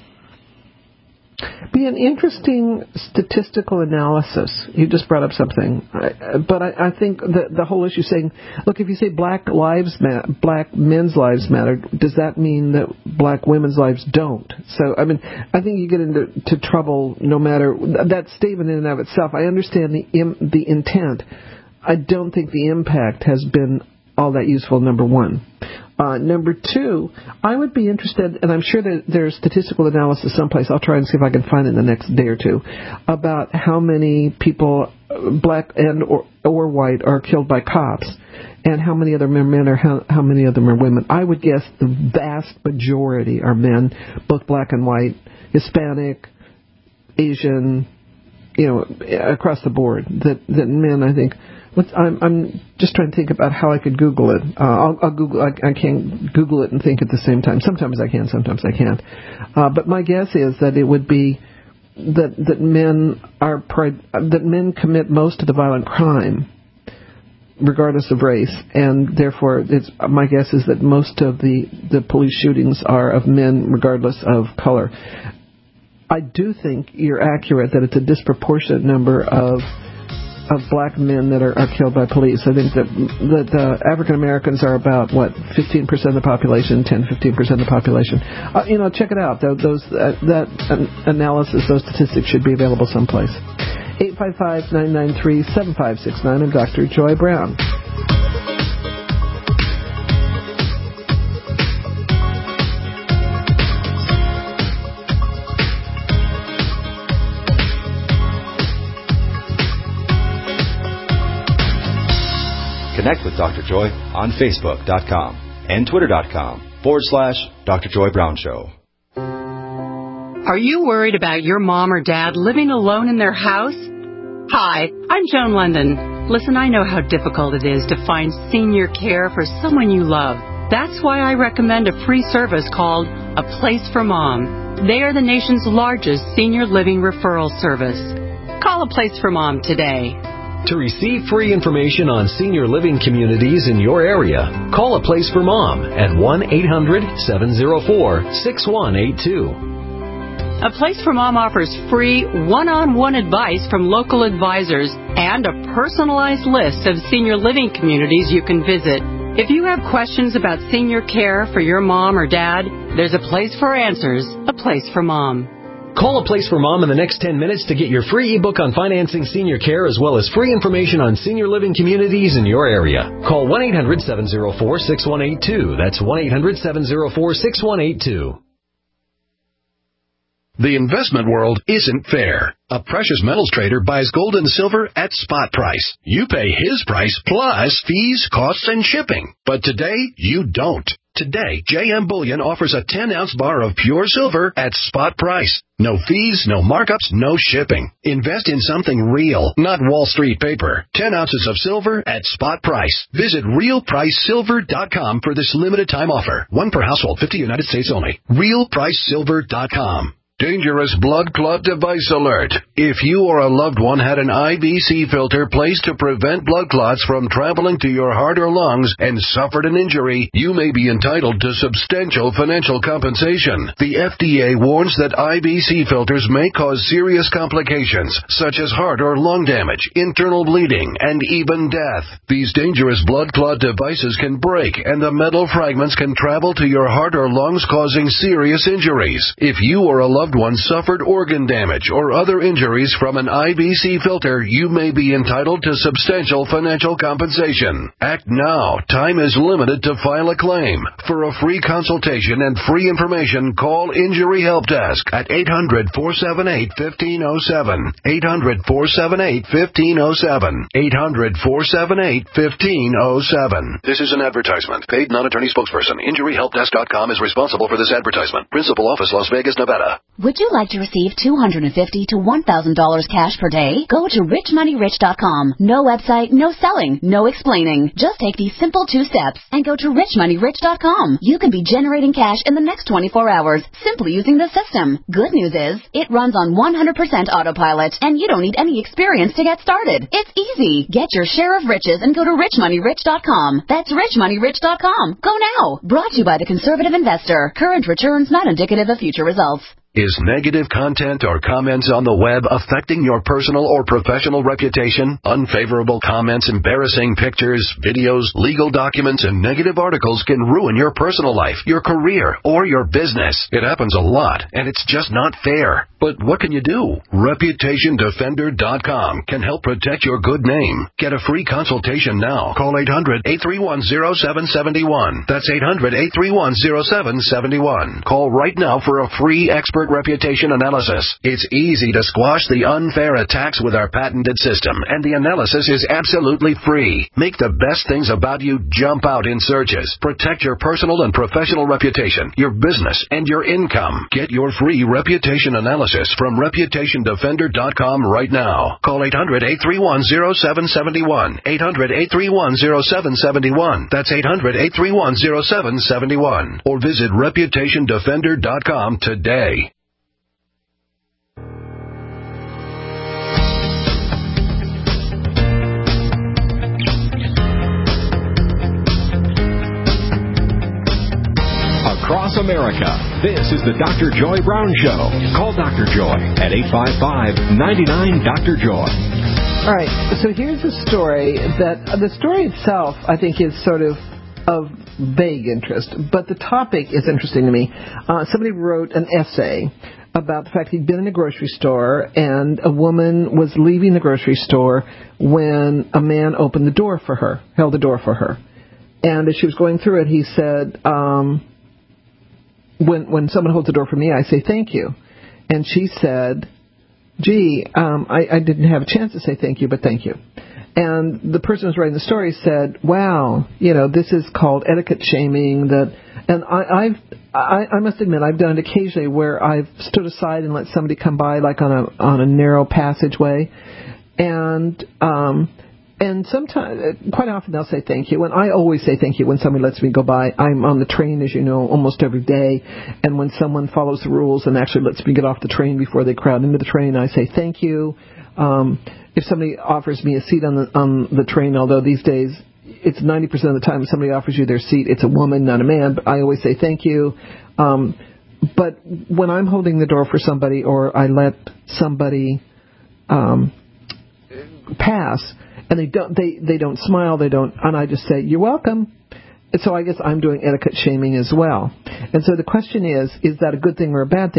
Be an interesting statistical analysis. You just brought up something, I, but I, I think the the whole issue saying, look, if you say black lives matter, black men's lives matter, does that mean that black women's lives don't? So, I mean, I think you get into to trouble no matter that statement in and of itself. I understand the im, the intent. I don't think the impact has been all that useful, number one. Uh, number two, I would be interested, and I'm sure that there's statistical analysis someplace, I'll try and see if I can find it in the next day or two, about how many people, black and or, or white, are killed by cops, and how many of them are men or how, how many of them are women. I would guess the vast majority are men, both black and white, Hispanic, Asian, you know, across the board. That, that men, I think... I'm, I'm just trying to think about how I could Google it. Uh, I'll, I'll Google. I, I can't Google it and think at the same time. Sometimes I can, sometimes I can't. Uh, but my guess is that it would be that that men are that men commit most of the violent crime, regardless of race, and therefore, it's my guess is that most of the the police shootings are of men, regardless of color. I do think you're accurate that it's a disproportionate number of. of black men that are, are killed by police. I think that that uh, African Americans are about, what, fifteen percent of the population, ten, fifteen percent of the population. Uh, you know, check it out. Those uh, That analysis, those statistics should be available someplace. eight five five, nine nine three, seven five six nine. I'm Doctor Joy Brown. Connect with Doctor Joy on Facebook.com and Twitter.com forward slash Doctor Joy Brown Show. Are you worried about your mom or dad living alone in their house? Hi, I'm Joan London. Listen, I know how difficult it is to find senior care for someone you love. That's why I recommend a free service called A Place for Mom. They are the nation's largest senior living referral service. Call A Place for Mom today. To receive free information on senior living communities in your area, call A Place for Mom at one eight hundred, seven oh four, six one eight two. A Place for Mom offers free one-on-one advice from local advisors and a personalized list of senior living communities you can visit. If you have questions about senior care for your mom or dad, there's a place for answers, A Place for Mom. Call A Place for Mom in the next ten minutes to get your free ebook on financing senior care as well as free information on senior living communities in your area. Call one eight hundred seven oh four six one eight two. That's one eight hundred seven oh four six one eight two. The investment world isn't fair. A precious metals trader buys gold and silver at spot price. You pay his price plus fees, costs, and shipping. But today, you don't. Today, J M Bullion offers a ten-ounce bar of pure silver at spot price. No fees, no markups, no shipping. Invest in something real, not Wall Street paper. ten ounces of silver at spot price. Visit real price silver dot com for this limited time offer. One per household, fifty United States only. real price silver dot com. Dangerous blood clot device alert. If you or a loved one had an I B C filter placed to prevent blood clots from traveling to your heart or lungs and suffered an injury, you may be entitled to substantial financial compensation. The F D A warns that I B C filters may cause serious complications, such as heart or lung damage, internal bleeding, and even death. These dangerous blood clot devices can break, and the metal fragments can travel to your heart or lungs, causing serious injuries. If you or a loved one suffered organ damage or other injuries from an I B C filter, you may be entitled to substantial financial compensation. Act now. Time is limited to file a claim. For a free consultation and free information, call Injury Help Desk at eight hundred, four seven eight, one five zero seven. eight hundred, four seven eight, one five zero seven. eight hundred, four seven eight, one five zero seven. This is an advertisement. Paid non-attorney spokesperson. Injury Help Desk dot com is responsible for this advertisement. Principal office, Las Vegas, Nevada. Would you like to receive two hundred fifty to one thousand dollars cash per day? Go to rich money rich dot com. No website, no selling, no explaining. Just take these simple two steps and go to rich money rich dot com. You can be generating cash in the next twenty-four hours simply using the system. Good news is, it runs on one hundred percent autopilot and you don't need any experience to get started. It's easy. Get your share of riches and go to rich money rich dot com. That's rich money rich dot com. Go now. Brought to you by the Conservative Investor. Current returns not indicative of future results. Is negative content or comments on the web affecting your personal or professional reputation? Unfavorable comments, embarrassing pictures, videos, legal documents, and negative articles can ruin your personal life, your career, or your business. It happens a lot, and it's just not fair. But what can you do? reputation defender dot com can help protect your good name. Get a free consultation now. Call eight hundred, eight three one, zero seven seven one. That's eight hundred, eight three one, zero seven seven one. Call right now for a free expert reputation analysis. It's easy to squash the unfair attacks with our patented system, and the analysis is absolutely free. Make the best things about you jump out in searches. Protect your personal and professional reputation, your business, and your income. Get your free reputation analysis from reputation defender dot com right now. Call eight hundred, eight three one, zero seven seven one. eight hundred, eight three one, zero seven seven one. That's eight hundred, eight three one, zero seven seven one. Or visit reputation defender dot com today. Across America, this is the Doctor Joy Brown Show. Call Doctor Joy at eight five five, nine nine, Doctor Joy. All right, so here's a story that, uh, the story itself, I think, is sort of of vague interest, but the topic is interesting to me. Uh, somebody wrote an essay about the fact he'd been in a grocery store and a woman was leaving the grocery store when a man opened the door for her, held the door for her. And as she was going through it, he said, um, when when someone holds the door for me, I say thank you. And she said, gee, um, I, I didn't have a chance to say thank you, but thank you. And the person who's writing the story said, wow, you know, this is called etiquette shaming. That, and I, I've, I, I must admit, I've done it occasionally where I've stood aside and let somebody come by, like on a on a narrow passageway, and um, and sometimes, quite often, they'll say thank you. And I always say thank you when somebody lets me go by. I'm on the train, as you know, almost every day. And when someone follows the rules and actually lets me get off the train before they crowd into the train, I say thank you. Um, if somebody offers me a seat on the on the train, although these days it's ninety percent of the time if somebody offers you their seat, it's a woman, not a man, but I always say thank you. Um, but when I'm holding the door for somebody or I let somebody um, pass, and they don't, they, they don't smile, they don't, and I just say, you're welcome. And so I guess I'm doing etiquette shaming as well. And so the question is, is that a good thing or a bad thing?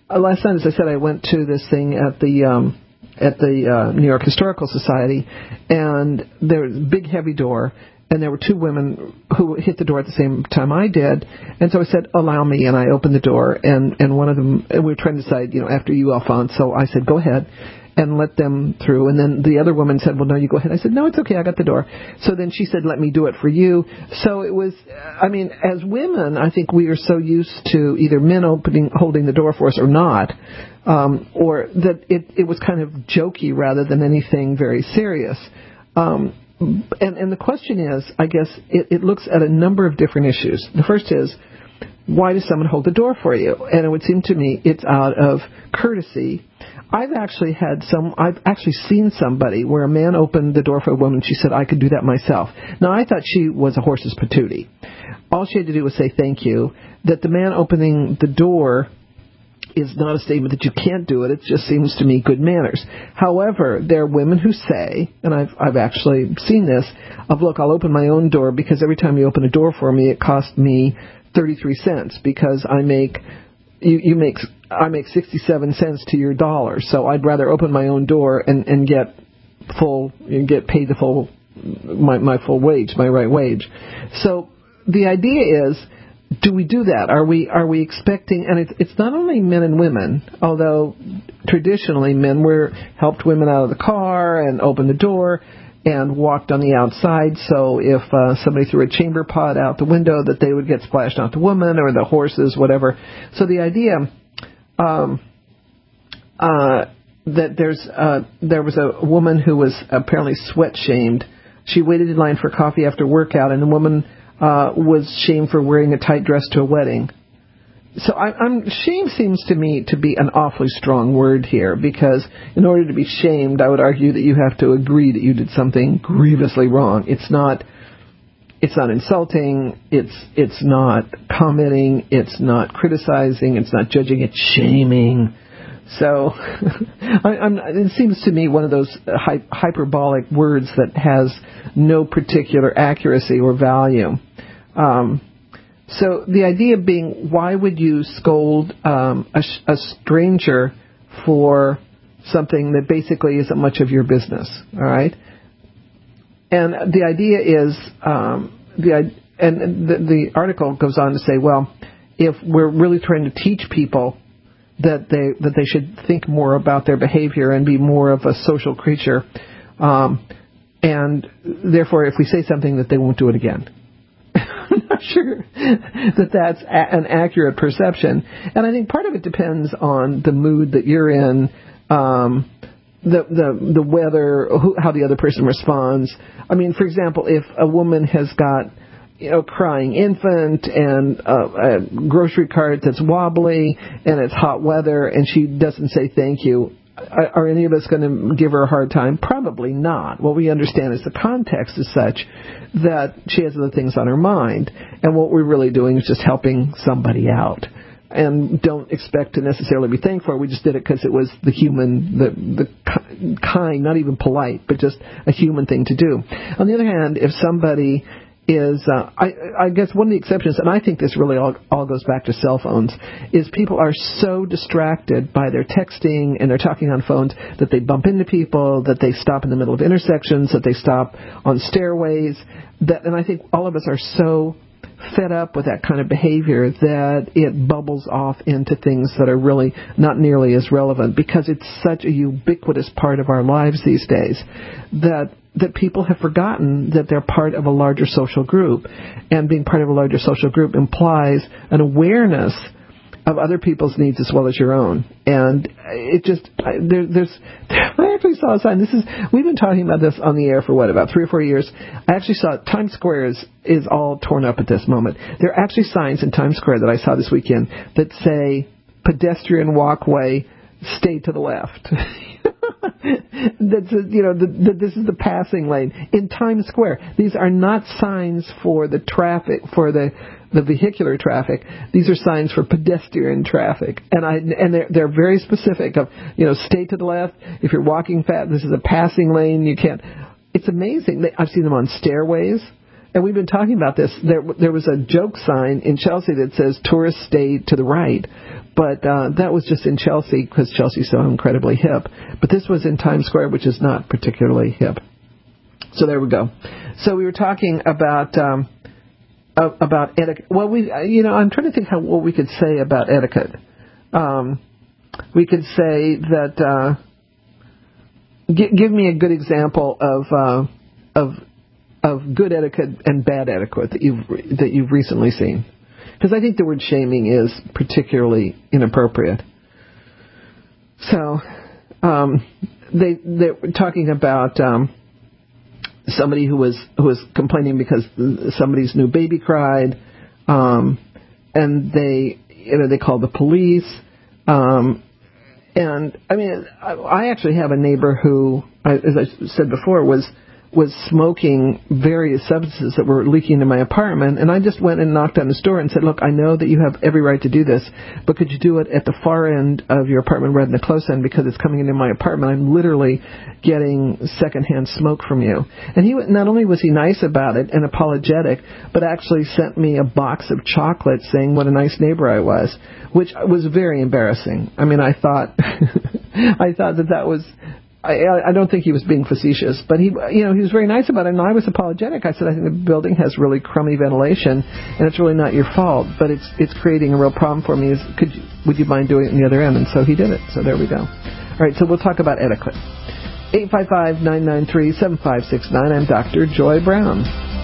uh, last night, as I said, I went to this thing at the um, at the uh, New York Historical Society, and there was a big, heavy door, and there were two women who hit the door at the same time I did, and so I said, allow me, and I opened the door, and, and one of them, and we were trying to decide, you know, after you, Alphonse, so I said, go ahead, and let them through, and then the other woman said, well, no, you go ahead. I said, no, it's okay, I got the door. So then she said, let me do it for you. So it was, I mean, as women, I think we are so used to either men opening, holding the door for us or not, um, or that it, it was kind of jokey rather than anything very serious. Um, And, and the question is, I guess, it, it looks at a number of different issues. The first is, why does someone hold the door for you? And it would seem to me it's out of courtesy. I've actually had some, I've actually seen somebody where a man opened the door for a woman. She said, I could do that myself. Now, I thought she was a horse's patootie. All she had to do was say thank you. That the man opening the door is not a statement that you can't do it. It just seems to me good manners. However, there are women who say, and I've I've actually seen this, of look, I'll open my own door because every time you open a door for me, it costs me thirty-three cents because I make you, you make I make sixty-seven cents to your dollar. So I'd rather open my own door and, and get full and get paid the full my my full wage, my right wage. So the idea is, do we do that? Are we are we expecting? And it's it's not only men and women, although traditionally men were helped women out of the car and opened the door and walked on the outside. So if uh, somebody threw a chamber pot out the window, that they would get splashed, not the woman or the horses, whatever. So the idea um, uh, that there's uh, there was a woman who was apparently sweat shamed. She waited in line for coffee after workout, and the woman Uh, was shamed for wearing a tight dress to a wedding. So I, I'm, shame seems to me to be an awfully strong word here, because in order to be shamed, I would argue that you have to agree that you did something grievously wrong. It's not, it's not insulting. It's it's not commenting. It's not criticizing. It's not judging. It's shaming. So I, I'm, it seems to me one of those hy- hyperbolic words that has no particular accuracy or value. Um, so the idea being, why would you scold um, a, a stranger for something that basically isn't much of your business? All right, and the idea is um, the and the, the article goes on to say, well, if we're really trying to teach people that they that they should think more about their behavior and be more of a social creature, um, and therefore, if we say something, that they won't do it again. I'm not sure that that's a- an accurate perception, and I think part of it depends on the mood that you're in, um, the the the weather, who, how the other person responds. I mean, for example, if a woman has got, you know, crying infant and uh, a grocery cart that's wobbly and it's hot weather and she doesn't say thank you, are, are any of us going to give her a hard time? Probably not. What we understand is the context is such that she has other things on her mind, and what we're really doing is just helping somebody out. And don't expect to necessarily be thankful. We just did it because it was the human, the the kind, not even polite, but just a human thing to do. On the other hand, if somebody is, uh, I, I guess one of the exceptions, and I think this really all, all goes back to cell phones, is people are so distracted by their texting and they're talking on phones that they bump into people, that they stop in the middle of intersections, that they stop on stairways. That, and I think all of us are so fed up with that kind of behavior that it bubbles off into things that are really not nearly as relevant, because it's such a ubiquitous part of our lives these days that that people have forgotten that they're part of a larger social group, and being part of a larger social group implies an awareness of other people's needs as well as your own. And it just, there, there's, I actually saw a sign. This is, we've been talking about this on the air for what, about three or four years. I actually saw Times Square is, is all torn up at this moment. There are actually signs in Times Square that I saw this weekend that say pedestrian walkway, stay to the left. That's, you know, the, the, this is the passing lane in Times Square. These are not signs for the traffic, for the the vehicular traffic. These are signs for pedestrian traffic, and I and they're they're very specific of, you know, stay to the left. If you're walking fast, this is a passing lane. You can't. It's amazing. I've seen them on stairways, and we've been talking about this. There there was a joke sign in Chelsea that says tourists stay to the right. But uh, that was just in Chelsea because Chelsea's so incredibly hip. But this was in Times Square, which is not particularly hip. So there we go. So we were talking about um, uh, about etiquette. Well, we you know I'm trying to think how what we could say about etiquette. Um, we could say that. Uh, g- give me a good example of uh, of of good etiquette and bad etiquette that you've that you've recently seen. Because I think the word shaming is particularly inappropriate. So, um, they they were talking about um, somebody who was who was complaining because somebody's new baby cried, um, and they you know they called the police. Um, and I mean, I, I actually have a neighbor who, as I said before, was. was smoking various substances that were leaking into my apartment, and I just went and knocked on his door and said, look, I know that you have every right to do this, but could you do it at the far end of your apartment rather than the close end, because it's coming into my apartment. I'm literally getting secondhand smoke from you. And he not only was he nice about it and apologetic, but actually sent me a box of chocolates saying what a nice neighbor I was, which was very embarrassing. I mean, I thought, I thought that that was... I, I don't think he was being facetious, but he, you know, he was very nice about it, and I was apologetic. I said, I think the building has really crummy ventilation, and it's really not your fault, but it's it's creating a real problem for me. Is could you, would you mind doing it on the other end? And so he did it. So there we go. All right, so we'll talk about etiquette. eight five five, nine nine three, seven five six nine. I'm Doctor Joy Brown.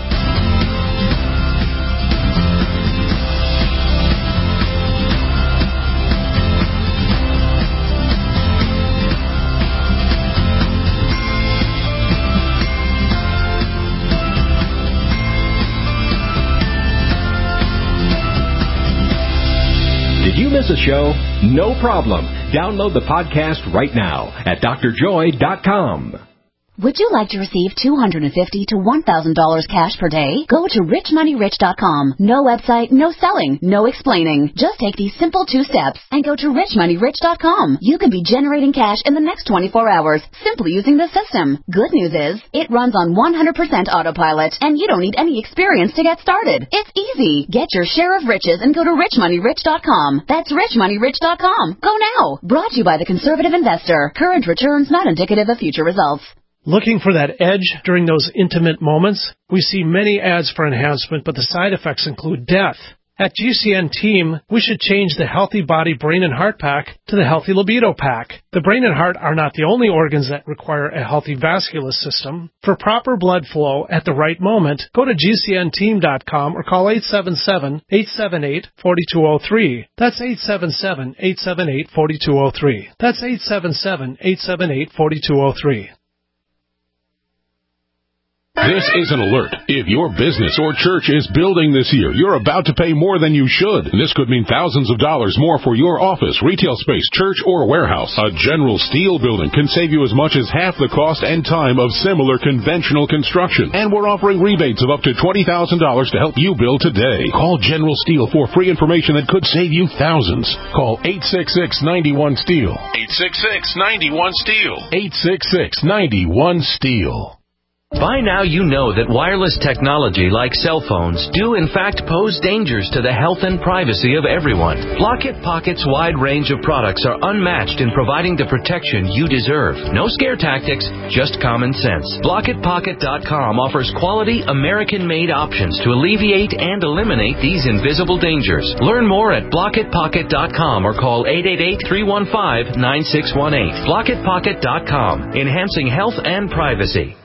Did you miss a show? No problem. Download the podcast right now at D R joy dot com. Would you like to receive two hundred fifty to one thousand dollars cash per day? Go to rich money rich dot com. No website, no selling, no explaining. Just take these simple two steps and go to rich money rich dot com. You can be generating cash in the next twenty-four hours simply using the system. Good news is, it runs on one hundred percent autopilot and you don't need any experience to get started. It's easy. Get your share of riches and go to rich money rich dot com. That's rich money rich dot com. Go now. Brought to you by the Conservative Investor. Current returns not indicative of future results. Looking for that edge during those intimate moments? We see many ads for enhancement, but the side effects include death. At G C N Team, we should change the Healthy Body, Brain, and Heart Pack to the Healthy Libido Pack. The brain and heart are not the only organs that require a healthy vascular system. For proper blood flow at the right moment, go to G C N team dot com or call eight seven seven, eight seven eight, four two zero three. That's eight seven seven, eight seven eight, four two zero three. That's eight seven seven, eight seven eight, four two zero three. This is an alert. If your business or church is building this year, you're about to pay more than you should. This could mean thousands of dollars more for your office, retail space, church, or warehouse. A General Steel building can save you as much as half the cost and time of similar conventional construction. And we're offering rebates of up to twenty thousand dollars to help you build today. Call General Steel for free information that could save you thousands. Call eight six six, nine one, STEEL. eight six six, nine one, STEEL. eight six six, nine one, STEEL. By now you know that wireless technology like cell phones do in fact pose dangers to the health and privacy of everyone. Blockit Pocket's wide range of products are unmatched in providing the protection you deserve. No scare tactics, just common sense. Blockit Pocket dot com offers quality American-made options to alleviate and eliminate these invisible dangers. Learn more at Blockit Pocket dot com or call eight eight eight, three one five, nine six one eight. Blockit Pocket dot com, enhancing health and privacy.